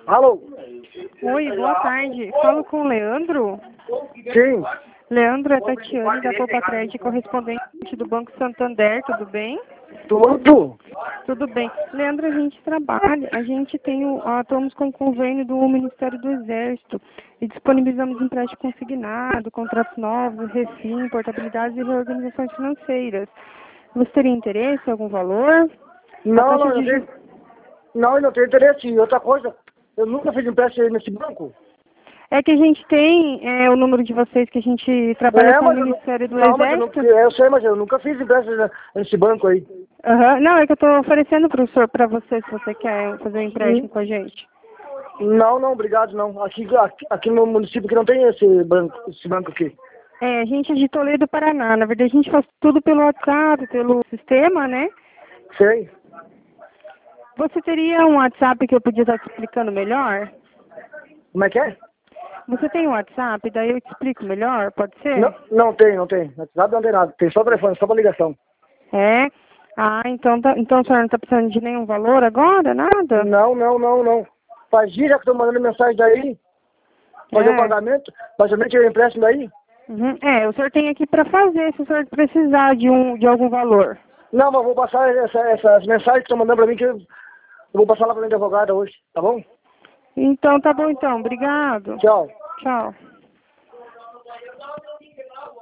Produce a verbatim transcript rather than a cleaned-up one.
Alô? Oi, boa tarde. Falo com o Leandro? Sim. Leandro, é Tatiane da Popacred, correspondente do Banco Santander, tudo bem? Tudo? Tudo bem. Leandro, a gente trabalha, a gente tem, o- ah, estamos com o convênio do Ministério do Exército e disponibilizamos empréstimo consignado, contratos novos, refim, portabilidades e reorganizações financeiras. Você teria interesse em algum valor? A Não, taxa não, eu de tenho, juros... não, eu não tenho interesse. E outra coisa, eu nunca fiz empréstimo nesse banco. É que a gente tem é, o número de vocês que a gente trabalha É, com o mas eu não, Ministério do não, mas eu não, Exército. eu sei, mas eu nunca fiz empréstimo nesse banco aí. Aham. Não, é que eu estou oferecendo para o senhor, para você, se você quer fazer um empréstimo Hum, com a gente. Não, não, obrigado, não. Aqui, aqui, aqui no meu município que não tem esse banco, esse banco aqui. É, a gente é de Toledo, Paraná. Na verdade, a gente faz tudo pelo WhatsApp, pelo sistema, né? Sei. Você teria um WhatsApp que eu podia estar te explicando melhor? Como é que é? Você tem um WhatsApp, daí eu te explico melhor, pode ser? Não, não tem, não tem. WhatsApp não tem nada. Tem só telefone, só pra ligação. É? Ah, então, tá, então o senhor não está precisando de nenhum valor agora? Nada? Não, não, não, não. Faz dia já que estou mandando mensagem daí, fazer o É. pagamento, pagamento e empréstimo daí. Uhum. É, o senhor tem aqui para fazer, se o senhor precisar de, um, de algum valor. Não, mas vou passar essa, essas mensagens que estão mandando para mim, que eu, eu vou passar lá para minha advogada hoje, tá bom? Então, tá bom então. Obrigado. Tchau. Tchau.